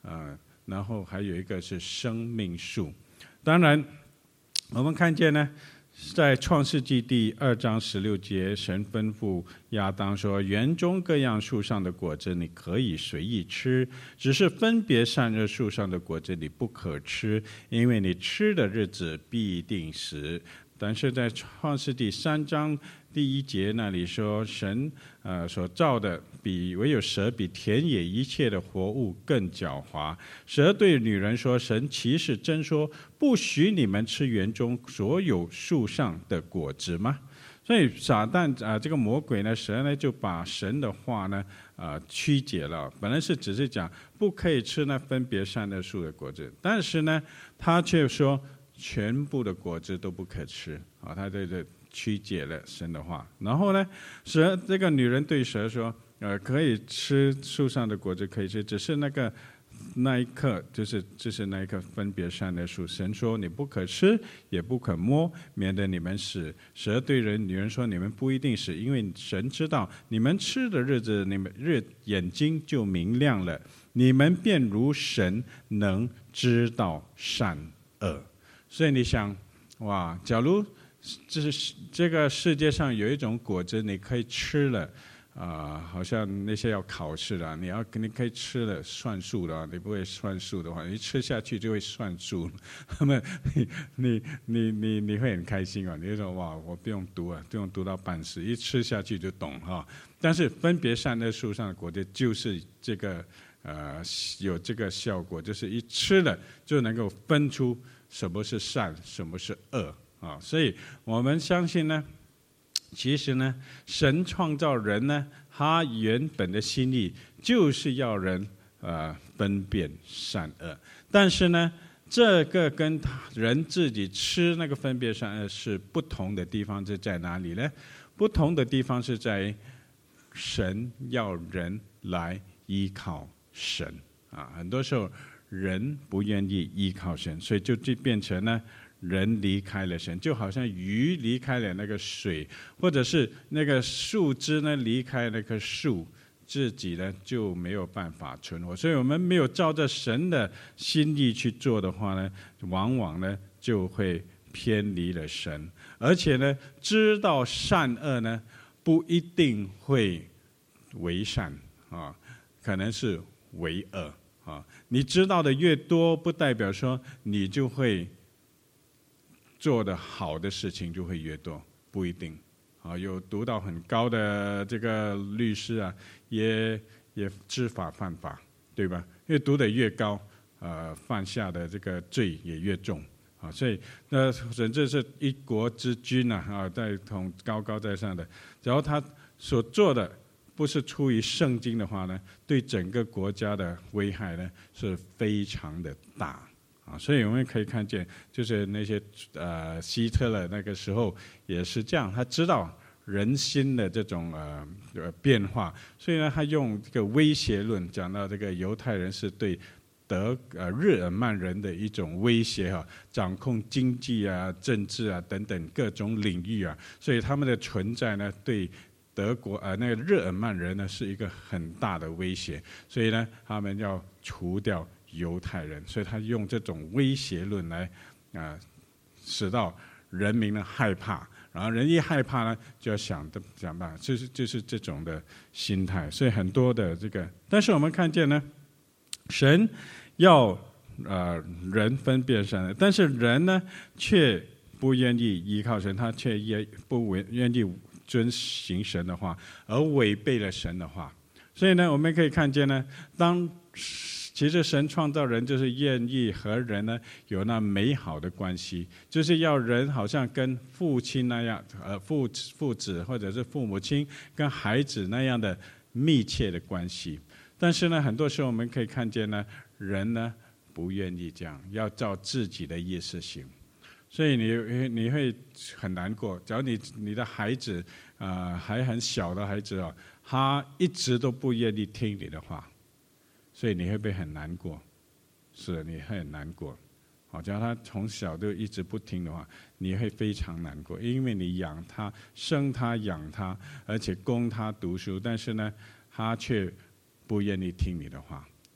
然后还有一个是生命树。当然，我们看见呢，在创世纪第2章16节，神吩咐亚当说：“园中各样树上的果子你可以随意吃，只是分别善恶树上的果子你不可吃，因为你吃的日子必定死。”但是在创世纪3章第1节那里说，神所造的唯有蛇比田野一切的活物更狡猾。蛇对女人说：“神其实真说，不许你们吃园中所有树上的果子吗？”所以撒旦这个魔鬼呢，蛇呢就把神的话呢曲解了。本来只是讲不可以吃那分别善恶树的果子，但是呢，他却说全部的果子都不可吃啊！他这曲解了神的话。然后呢，这个女人对蛇说：“可以吃树上的果子，可以吃，只是那一刻，就是那一刻分别善恶树。神说你不可吃，也不可摸，免得你们死。蛇对女人说：你们不一定死，因为神知道你们吃的日子，你们眼睛就明亮了，你们便如神，能知道善恶。”所以你想，哇，假如这个世界上有一种果子你可以吃了，好像那些要考试的，你可以吃了算数的，你不会算数的话，你吃下去就会算数，那么你会很开心啊！你就说哇，我不用读啊，不用读到半死，一吃下去就懂哈。但是分别善恶树上的果子就是这个有这个效果，就是一吃了就能够分出什么是善，什么是恶啊！所以我们相信呢，其实呢，神创造人呢，他原本的心意就是要人分辨善恶。但是呢，这个跟人自己吃那个分别善恶是不同的地方，是在哪里呢？不同的地方是在神要人来依靠神啊，很多时候人不愿意依靠神，所以就变成呢，人离开了神，就好像鱼离开了那个水，或者是那个树枝呢离开那棵树，自己呢就没有办法存活。所以我们没有照着神的心意去做的话呢，往往呢就会偏离了神，而且呢，知道善恶呢不一定会为善啊，可能是为恶啊。你知道的越多，不代表说你就会做的好的事情就会越多，不一定啊。有读到很高的这个律师啊，也知法犯法，对吧？因为读得越高，犯下的这个罪也越重啊。所以甚至是一国之君啊，在高高在上的，只要他所做的不是出于圣经的话呢，对整个国家的危害呢是非常的大啊。所以我们可以看见，就是那些希特勒那个时候也是这样，他知道人心的这种变化，所以呢，他用这个威胁论讲到这个犹太人是对日耳曼人的一种威胁啊，掌控经济啊、政治啊等等各种领域啊，所以他们的存在呢，对德国那个日耳曼人呢是一个很大的威胁，所以呢，他们要除掉犹太人，所以他用这种威胁论来使到人民呢害怕，然后人一害怕呢，就要想办法，就是这种的心态。所以很多的这个，但是我们看见呢，神要人分辨善恶，但是人呢却不愿意依靠神，他却也不愿意遵行神的话，而违背了神的话。所以呢，我们可以看见呢，其实神创造人就是愿意和人呢有那美好的关系，就是要人好像跟父亲那样，父子或者是父母亲跟孩子那样的密切的关系。但是呢，很多时候我们可以看见呢，人呢不愿意这样，要照自己的意思行。所以你会很难过。假如你的孩子还很小的孩子哦，他一直都不愿意听你的话，所以你会不会很难过？是，你会很难过。好，假如他从小都一直不听的话，你会非常难过，因为你养他、生他、养他，而且供他读书，但是呢，他却不愿意听你的话。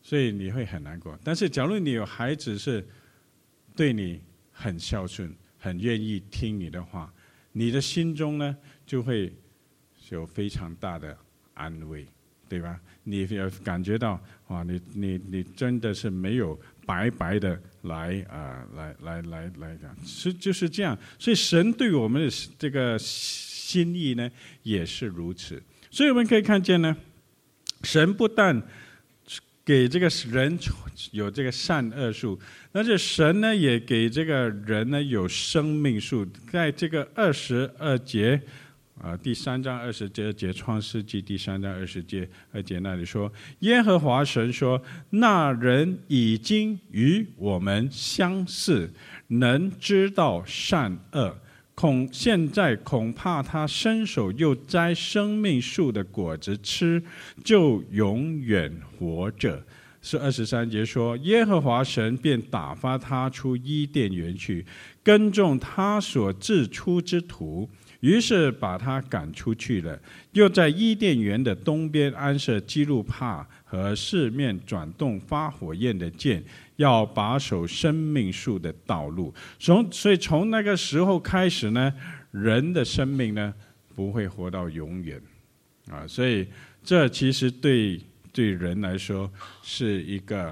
所以你会很难过。但是假如你有孩子是对你很孝顺，很愿意听你的话，你的心中呢就会有非常大的安慰，对吧？你要感觉到哇，你真的是没有白白的来讲，就是这样。所以神对我们的这个心意呢也是如此。所以我们可以看见呢，神不但给这个人有这个善恶树，但是神呢也给这个人呢有生命树。在这个22节第3章22节，创世纪第3章22节那里说，耶和华神说，那人已经与我们相似，能知道善恶，现在恐怕他伸手又摘生命树的果子吃，就永远活着。是23节说，耶和华神便打发他出伊甸园去，耕种他所自出之土，于是把他赶出去了。又在伊甸园的东边安设基路伯和四面转动发火焰的箭，要把守生命树的道路。所以从那个时候开始呢，人的生命呢不会活到永远所以这其实对人来说是一个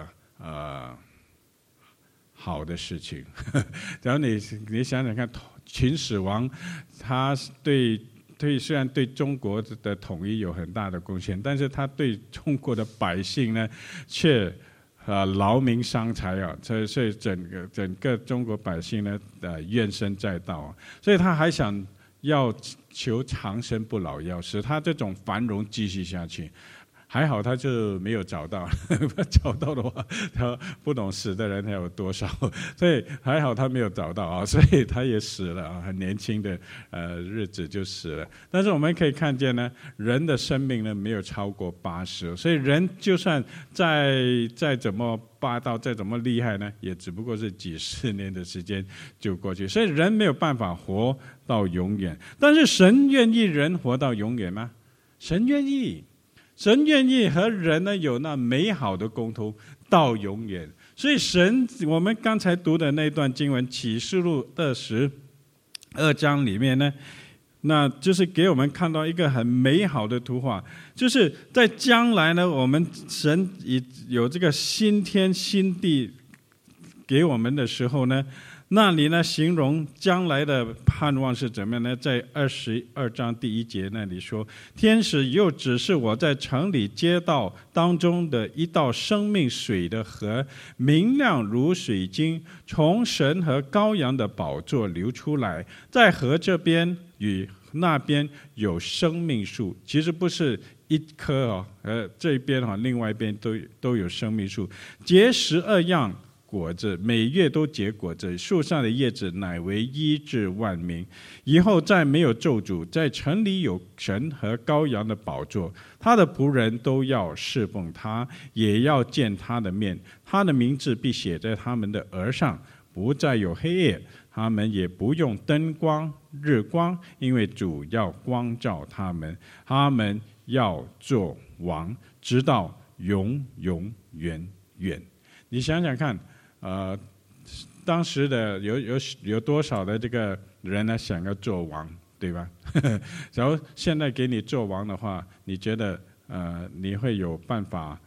好的事情。然后你想想看，秦始皇他虽然对中国的统一有很大的贡献，但是他对中国的百姓呢却劳民伤财所以整个中国百姓呢怨声载道所以他还想要求长生不老药，使他这种繁荣继续下去。还好他就没有找到，找到的话，他不懂死的人还有多少，所以还好他没有找到所以他也死了很年轻的日子就死了。但是我们可以看见呢，人的生命呢没有超过80，所以人就算再怎么霸道，再怎么厉害呢，也只不过是几十年的时间就过去。所以人没有办法活到永远，但是神愿意人活到永远吗？神愿意。神愿意和人呢有那美好的沟通到永远，所以我们刚才读的那段经文启示录22章里面呢，那就是给我们看到一个很美好的图画，就是在将来呢，我们神有这个新天新地给我们的时候呢，那里呢形容将来的盼望是怎么样呢？在22章第1节那里说，天使又指示我在城里街道当中的一道生命水的河，明亮如水晶，从神和羔羊的宝座流出来，在河这边与那边有生命树，其实不是一棵这边另外一边都有生命树，结12样果子，每月都结果子，树上的叶子乃为医治万民。以后再没有咒诅，在城里有神和羔羊的宝座，他的仆人都要侍奉他，也要见他的面，他的名字必写在他们的额上，不再有黑夜，他们也不用灯光日光，因为主要光照他们，他们要做王，直到永永远远。你想想看当时的有多少的这个人呢想要做王，对吧？然后现在给你做王的话，你觉得你会有办法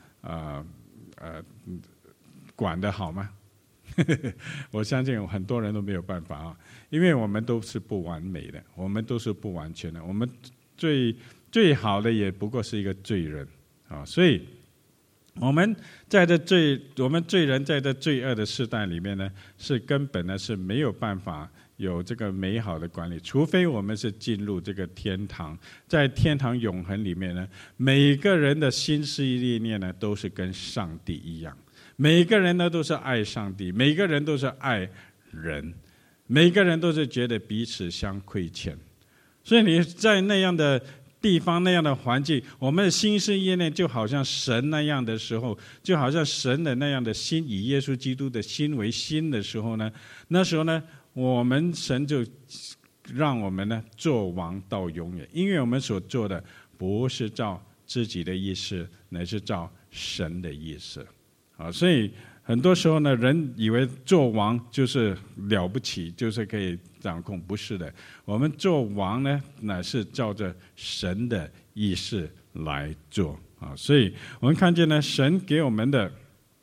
管得好吗？我相信很多人都没有办法因为我们都是不完美的，我们都是不完全的，我们最好的也不过是一个罪人所以我们罪人在这罪恶的世代里面呢，是根本呢是没有办法有这个美好的管理，除非我们是进入这个天堂，在天堂永恒里面呢，每个人的心思意念呢都是跟上帝一样，每个人呢都是爱上帝，每个人都是爱人，每个人都是觉得彼此相亏欠。所以你在那样的地方，那样的环境，我们的心思意念就好像神那样的时候，就好像神的那样的心，以耶稣基督的心为心的时候呢，那时候呢，我们神就让我们呢做王到永远，因为我们所做的不是照自己的意思，乃是照神的意思所以很多时候呢，人以为做王就是了不起，就是可以掌控，不是的。我们做王呢，乃是照着神的意思来做所以我们看见呢，神给我们的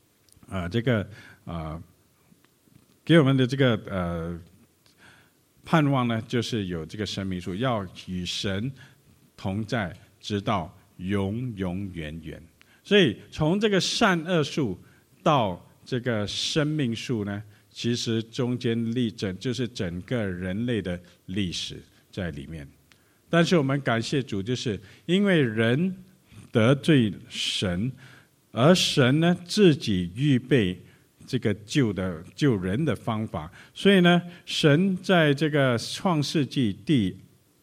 给我们的这个盼望呢，就是有这个生命树，要与神同在，直到永永远远。所以从这个善恶树到这个生命树呢，其实中间就是整个人类的历史在里面。但是我们感谢主，就是因为人得罪神，而神呢自己预备这个救人的方法，所以呢，神在这个创世纪第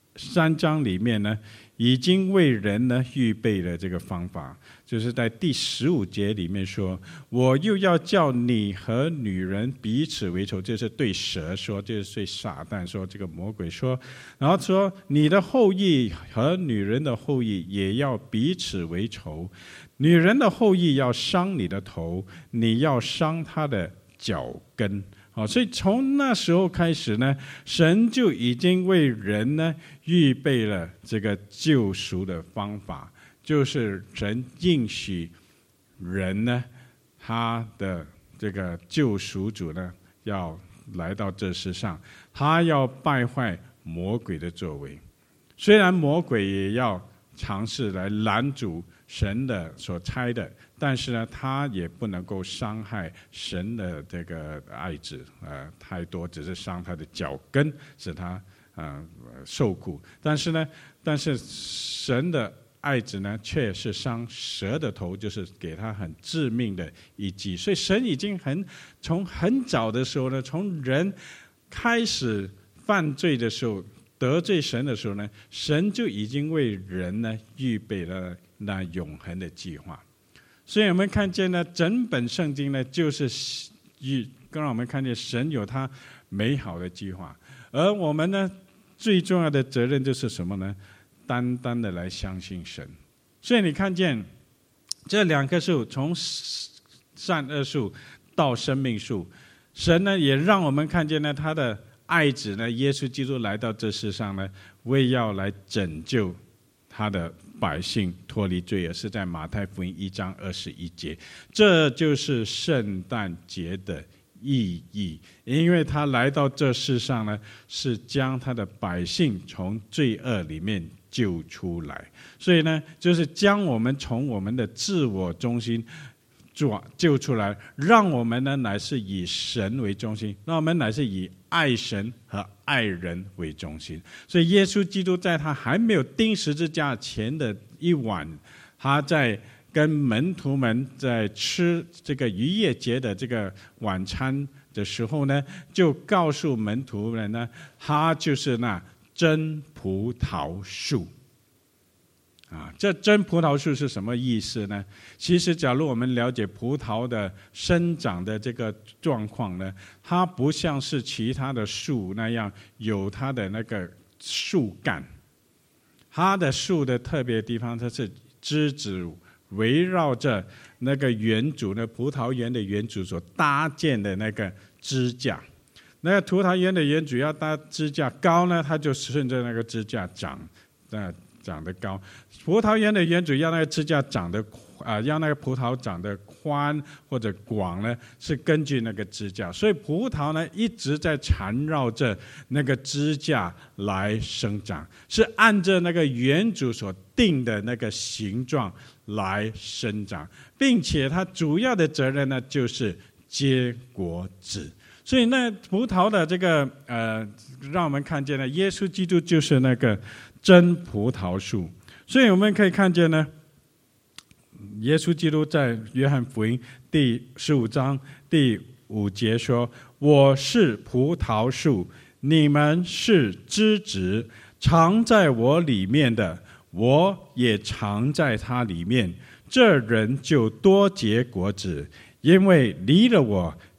3章里面呢，已经为人呢预备了这个方法，就是在第15节里面说，我又要叫你和女人彼此为仇，这是对蛇说，就是对撒旦说，这个魔鬼说，然后说你的后裔和女人的后裔也要彼此为仇，女人的后裔要伤你的头，你要伤她的脚跟。所以从那时候开始呢，神就已经为人呢预备了这个救赎的方法，就是神应许人呢，他的这个救赎主呢要来到这世上，他要败坏魔鬼的作为。虽然魔鬼也要尝试来拦阻神的所差的，但是呢，他也不能够伤害神的这个爱子太多，只是伤他的脚跟，使他受苦。但是神的爱子呢，却是伤蛇的头，就是给他很致命的一击。所以神已经从很早的时候呢，从人开始犯罪的时候，得罪神的时候呢，神就已经为人呢预备了那永恒的计划。所以我们看见呢，整本圣经呢，就是让我们看见神有他美好的计划，而我们呢，最重要的责任就是什么呢？单单的来相信神。所以你看见这2棵树，从善恶树到生命树，神呢也让我们看见呢，他的爱子呢，耶稣基督来到这世上呢，为要来拯救他的百姓脱离罪恶，是在马太福音1章21节。这就是圣诞节的意义，因为他来到这世上呢，是将他的百姓从罪恶里面救出来。所以呢，就是将我们从我们的自我中心救出来，让我们呢乃是以神为中心，让我们乃是以爱神和爱人为中心。所以耶稣基督在他还没有钉十字架前的一晚，他在跟门徒们在吃这个逾越节的这个晚餐的时候呢，就告诉门徒们呢，他就是那真葡萄树。这真葡萄树是什么意思呢？其实假如我们了解葡萄的生长的这个状况呢，它不像是其他的树那样有它的那个树干，它的树的特别地方，它是枝子围绕着那个园主，那葡萄园的园主所搭建的那个支架。那个葡萄园的园主要搭支架高呢，它就顺着那个支架长得高；葡萄园的园主要那个支架要那个葡萄长得宽或者广呢，是根据那个支架。所以葡萄呢一直在缠绕着那个支架来生长，是按照那个园主所定的那个形状来生长，并且它主要的责任呢就是结果子。所以那葡萄的这个让我们看见了耶稣基督就是那个真葡萄树。所以我们可以看见呢，耶稣基督在约翰福音第15章第5节说，我是葡萄树，你们是枝子，藏在我里面的，我也藏在他里面，这人就多结果子，因为离了我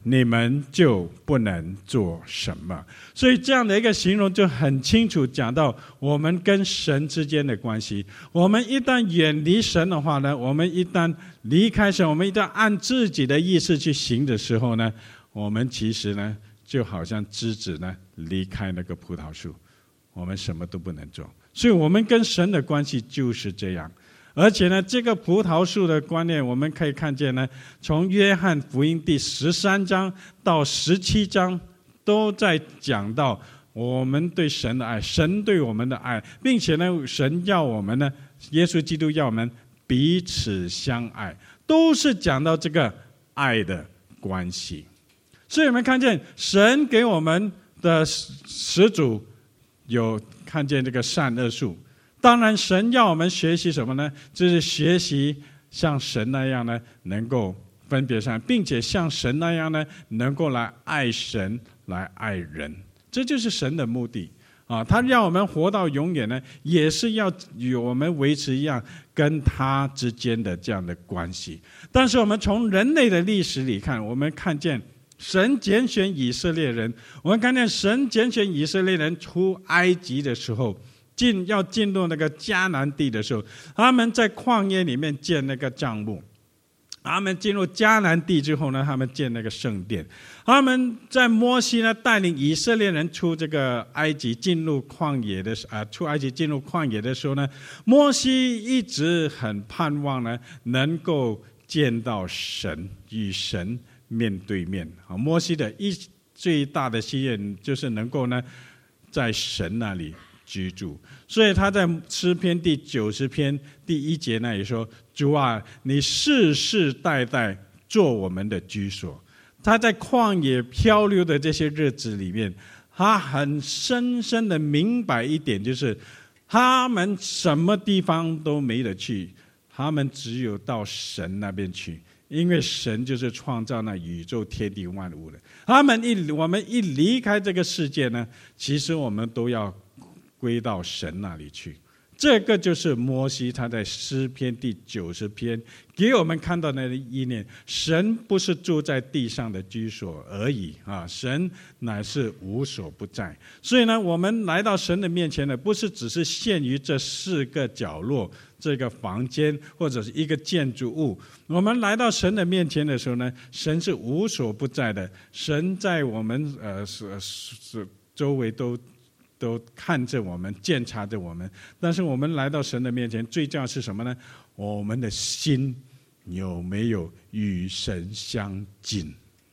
你们就不能做什么。所以这样的一个形容就很清楚讲到我们跟神之间的关系。我们一旦远离神的话呢，我们一旦离开神，我们一旦按自己的意识去行的时候呢，我们其实呢就好像枝子呢离开那个葡萄树，我们什么都不能做。所以我们跟神的关系就是这样。而且呢，这个葡萄树的观念，我们可以看见呢，从约翰福音第13章到17章，都在讲到我们对神的爱，神对我们的爱，并且呢，神要我们呢，耶稣基督要我们彼此相爱，都是讲到这个爱的关系。所以我们看见神给我们的始祖有看见这个善恶树。当然神要我们学习什么呢？就是学习像神那样呢，能够分别善，并且像神那样呢，能够来爱神，来爱人。这就是神的目的啊！他让我们活到永远呢，也是要与我们维持一样跟他之间的这样的关系。但是我们从人类的历史里看，我们看见神拣选以色列人，我们看见神拣选以色列人出埃及的时候，要进入那个迦南地的时候，他们在旷野里面建那个帐幕。他们进入迦南地之后呢，他们建那个圣殿。他们在摩西呢带领以色列人出这个埃及进入旷野的出埃及进入旷野的时候呢，摩西一直很盼望呢能够见到神，与神面对面。摩西的最大的心愿就是能够呢在神那里居住。所以他在诗篇第90篇第1节那里说：主啊，你世世代代做我们的居所。他在旷野漂流的这些日子里面，他很深深的明白一点，就是他们什么地方都没得去，他们只有到神那边去，因为神就是创造那宇宙天地万物的。我们一离开这个世界呢，其实我们都要归到神那里去。这个就是摩西他在诗篇第90篇给我们看到那个意念，神不是住在地上的居所而已啊，神乃是无所不在。所以呢，我们来到神的面前呢，不是只是限于这4个角落，这个房间或者是一个建筑物。我们来到神的面前的时候呢，神是无所不在的，神在我们周围都看着我们，监察着我们。但是我们来到神的面前，最重要是什么呢？我们的心有没有与神相近？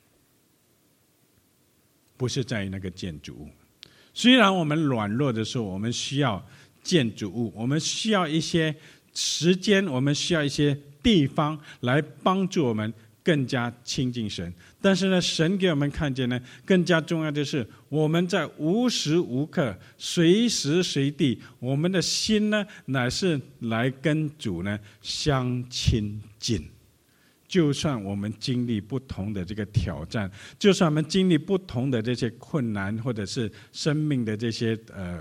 不是在于那个建筑物。虽然我们软弱的时候，我们需要建筑物，我们需要一些时间，我们需要一些地方来帮助我们更加亲近神。但是呢，神给我们看见呢，更加重要的是我们在无时无刻随时随地，我们的心呢乃是来跟主呢相亲近。就算我们经历不同的这个挑战，就算我们经历不同的这些困难，或者是生命的这些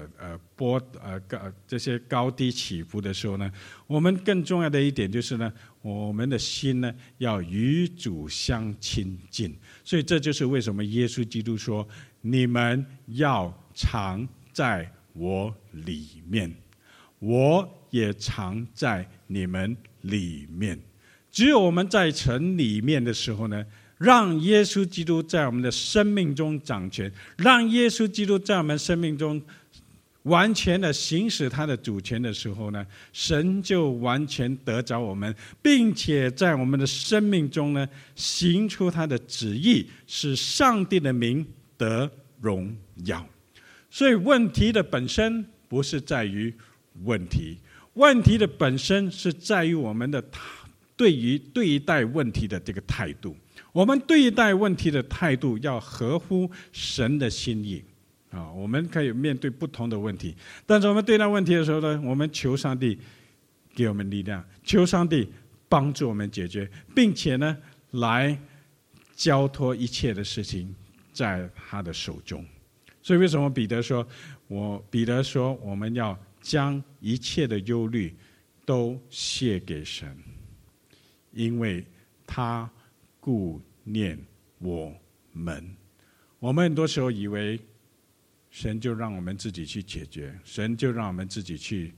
这些高低起伏的时候呢，我们更重要的一点就是呢，我们的心呢要与主相亲近。所以这就是为什么耶稣基督说：你们要常在我里面，我也常在你们里面。只有我们在神里面的时候呢，让耶稣基督在我们的生命中掌权，让耶稣基督在我们生命中完全的行使他的主权的时候呢，神就完全得着我们，并且在我们的生命中呢行出他的旨意，使上帝的名得荣耀。所以问题的本身不是在于问题，问题的本身是在于我们的对待问题的这个态度。我们对待问题的态度要合乎神的心意啊。我们可以面对不同的问题，但是我们对待问题的时候呢，我们求上帝给我们力量，求上帝帮助我们解决，并且呢来交托一切的事情在他的手中。所以为什么彼得说我们要将一切的忧虑都卸给神，因为他顾念我们。我们很多时候以为神就让我们自己去解决，神就让我们自己去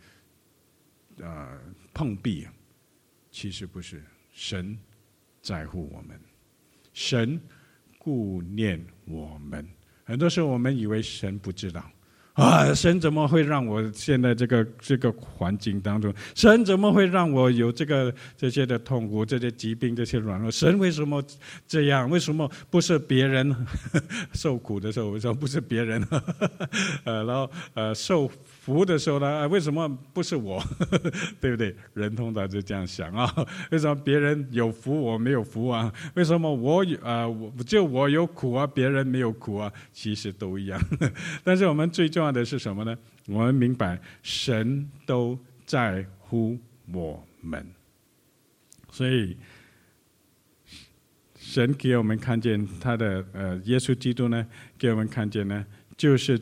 碰壁，其实不是。神在乎我们，神顾念我们。很多时候我们以为神不知道神怎么会让我现在这个环境当中？神怎么会让我有这些的痛苦、这些疾病、这些软弱？神为什么这样？为什么不是别人受苦的时候，为什么不是别人？然后受福的时候呢？为什么不是我？对不对？人通常就这样想为什么别人有福我没有福啊？为什么我有苦啊，别人没有苦啊？其实都一样。但是我们最重要的是什么呢？我们明白神都在乎我们，所以神给我们看见他的耶稣基督呢，给我们看见呢，就是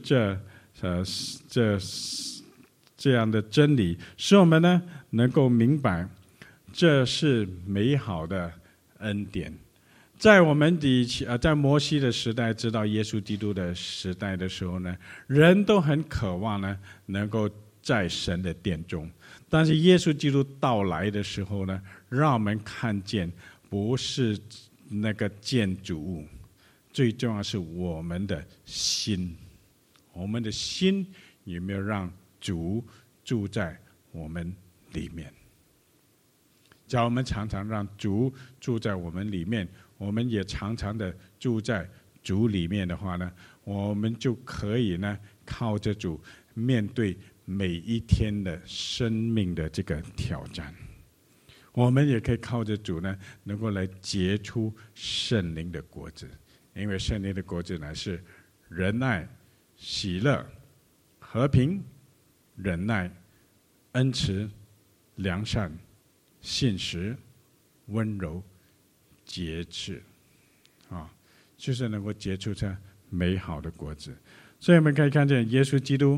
这样的真理，使我们呢能够明白，这是美好的恩典。在我们在摩西的时代，直到耶稣基督的时代的时候呢，人都很渴望呢，能够在神的殿中。但是耶稣基督到来的时候呢，让我们看见不是那个建筑物，最重要是我们的心。我们的心有没有让主住在我们里面？只要我们常常让主住在我们里面，我们也常常的住在主里面的话呢，我们就可以呢靠着主面对每一天的生命的这个挑战。我们也可以靠着主呢，能够来结出圣灵的果子，因为圣灵的果子乃是仁爱、喜乐、和平、忍耐、恩慈、良善、信实、温柔、节制就是能够结出这美好的果子。所以我们可以看见耶稣基督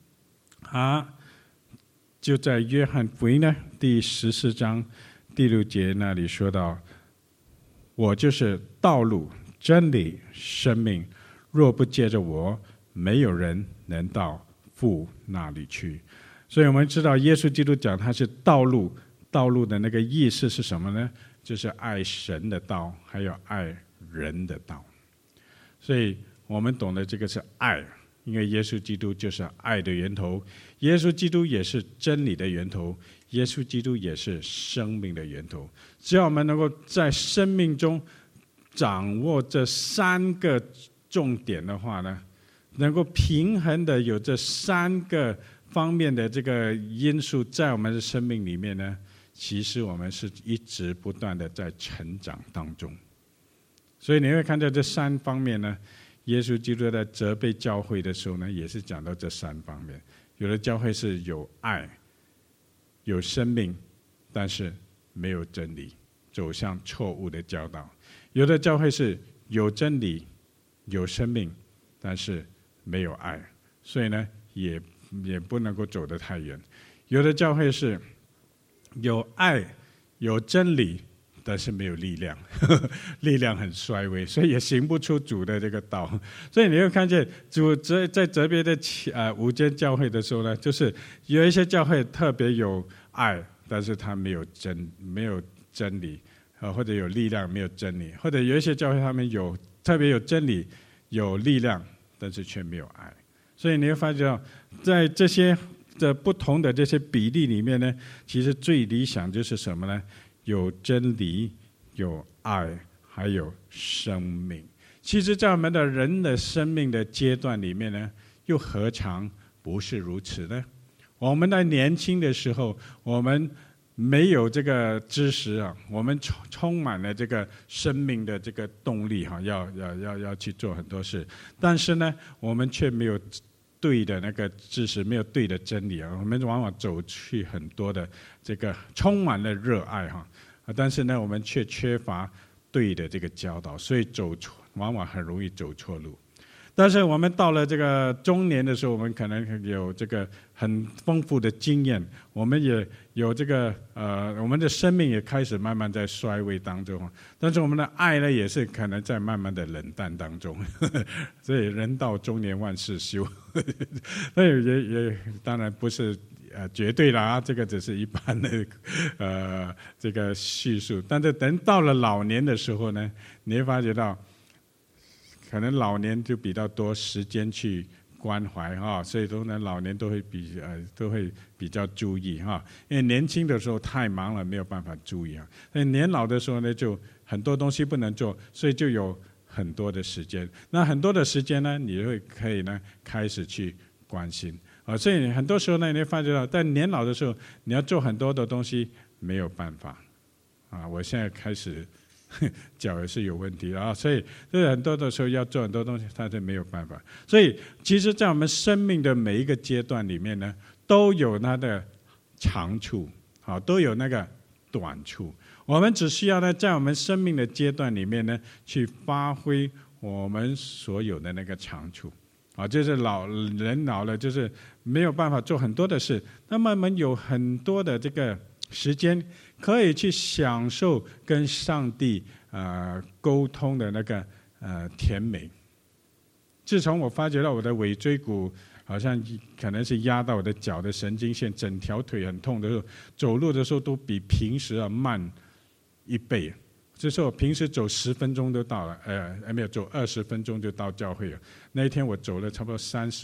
就在约翰福音呢第14章第6节那里说到，我就是道路、真理、生命，若不借着我，没有人能到父那里去。所以我们知道耶稣基督讲他是道路，道路的那个意思是什么呢？就是爱神的道，还有爱人的道。所以我们懂得这个是爱，因为耶稣基督就是爱的源头，耶稣基督也是真理的源头，耶稣基督也是生命的源头。只要我们能够在生命中掌握这3个重点的话呢，能够平衡的有这3个方面的这个因素在我们的生命里面呢，其实我们是一直不断的在成长当中。所以你会看到这3方面呢，耶稣基督在责备教会的时候呢，也是讲到这3方面。有的教会是有爱、有生命，但是没有真理，走向错误的教导；有的教会是有真理、有生命，但是没有爱，所以呢，也不能够走得太远。有的教会是有爱、有真理，但是没有力量，力量很衰微，所以也行不出主的这个道。所以你会看见主在责备的5间教会的时候呢，就是有一些教会特别有爱，但是他没有真理，或者有力量没有真理，或者有一些教会他们特别有真理有力量，但是却没有爱。所以你会发觉在这些的不同的这些比例里面呢，其实最理想就是什么呢？有真理，有爱，还有生命。其实在我们的人的生命的阶段里面呢，又何尝不是如此呢？我们在年轻的时候，我们没有这个知识我们充满了这个生命的这个动力要去做很多事，但是呢，我们却没有对的那个知识，没有对的真理我们往往走去很多的这个充满了热爱但是呢，我们却缺乏对的这个教导，所以往往很容易走错路。 但是我们到了这个中年的时候，我们可能有这个很丰富的经验，我们也有这个我们的生命也开始慢慢在衰微当中，但是我们的爱呢，也是可能在慢慢的冷淡当中。所以人到中年万事休，那也当然不是绝对了啊，这个只是一般的这个叙述。但是等到了老年的时候呢，你会发觉到，可能老年就比较多时间去关怀哈，所以说呢，老年都会比较注意哈，因为年轻的时候太忙了，没有办法注意啊。所以年老的时候呢，就很多东西不能做，所以就有很多的时间。那很多的时间呢，你可以呢开始去关心啊。所以很多时候呢，你会发觉到，在年老的时候，你要做很多的东西没有办法啊。我现在开始。脚也是有问题的啊，所以很多的时候要做很多东西，他就没有办法。所以其实，在我们生命的每一个阶段里面呢，都有它的长处，好，都有那个短处。我们只需要呢，在我们生命的阶段里面呢，去发挥我们所有的那个长处。啊，就是人老了，就是没有办法做很多的事。那么我们有很多的这个时间，可以去享受跟上帝沟通的那个甜美。自从我发觉到我的尾椎骨好像可能是压到我的脚的神经线，整条腿很痛的时候，走路的时候都比平时慢1倍。就是我平时走10分钟就到了，没有走20分钟就到教会了。那一天我走了差不多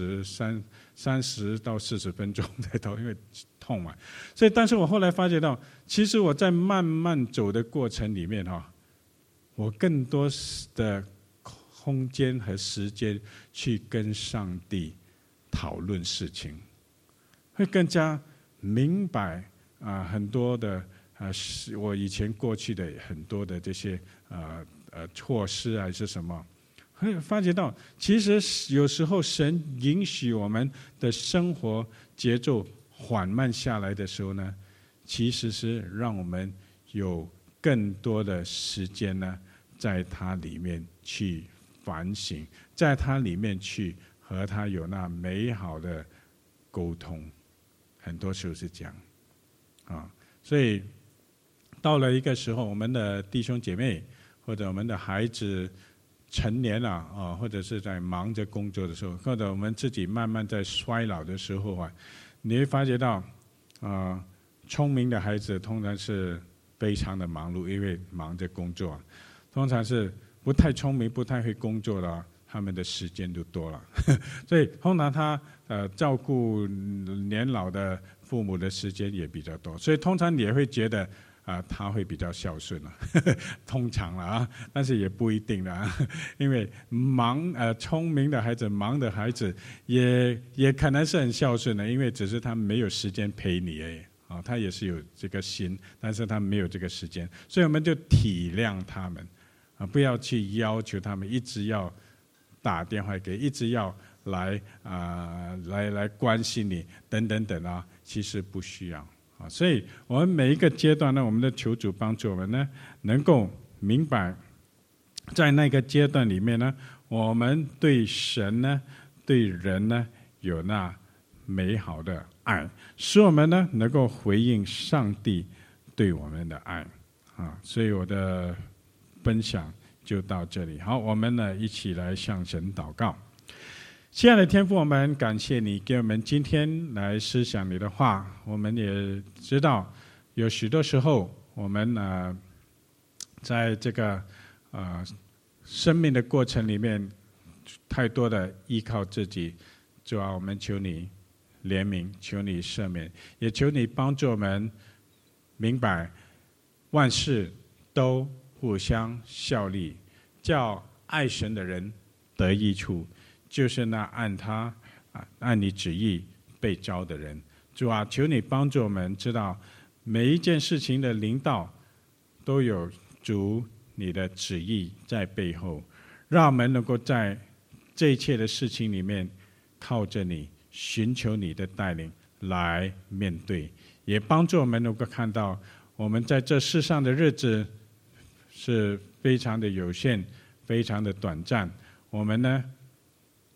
30到40分钟才到，因为痛嘛。所以，但是我后来发觉到，其实我在慢慢走的过程里面我更多的空间和时间去跟上帝讨论事情，会更加明白很多的。我以前过去的很多的这些措施还是什么，会发觉到，其实有时候神允许我们的生活节奏缓慢下来的时候呢，其实是让我们有更多的时间呢，在它里面去反省，在它里面去和他有那美好的沟通，很多时候是这样所以。到了一个时候，我们的弟兄姐妹或者我们的孩子成年了或者是在忙着工作的时候，或者我们自己慢慢在衰老的时候你会发觉到聪明的孩子通常是非常的忙碌，因为忙着工作。通常是不太聪明、不太会工作的，他们的时间就多了。所以通常他照顾年老的父母的时间也比较多，所以通常你也会觉得。他会比较孝顺通常了但是也不一定了因为聪明的孩子、忙的孩子也可能是很孝顺的，因为只是他没有时间陪你而已他也是有这个心，但是他没有这个时间，所以我们就体谅他们不要去要求他们一直要打电话给，一直要来关心你等等等其实不需要。所以我们每一个阶段呢，我们的求主帮助我们呢，能够明白，在那个阶段里面呢，我们对神呢、对人呢，有那美好的爱，使我们呢能够回应上帝对我们的爱所以我的分享就到这里。好，我们呢一起来向神祷告。亲爱的天父，我们感谢你给我们今天来思想你的话。我们也知道有许多时候我们在这个生命的过程里面太多的依靠自己，主啊，我们求你怜悯，求你赦免，也求你帮助我们明白万事都互相效力，叫爱神的人得益处，就是那按你旨意被召的人。主啊，求你帮助我们知道每一件事情的临到都有主你的旨意在背后，让我们能够在这一切的事情里面靠着你，寻求你的带领来面对，也帮助我们能够看到我们在这世上的日子是非常的有限，非常的短暂。我们呢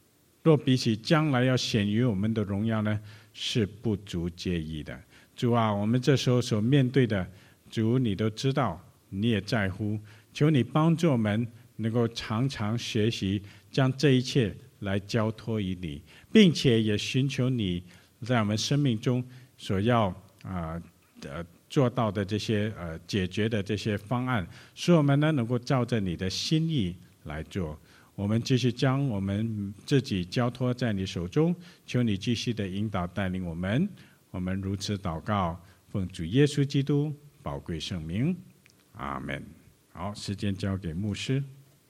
若比起将来要显于我们的荣耀呢，是不足介意的。主啊，我们这时候所面对的，主你都知道，你也在乎，求你帮助我们能够常常学习将这一切来交托于你，并且也寻求你在我们生命中所要做到的这些解决的这些方案，使我们呢能够照着你的心意来做。我们继续将我们自己交托在你手中，求你继续的引导带领我们。我们如此祷告，奉主耶稣基督宝贵圣名，阿们。好，时间交给牧师。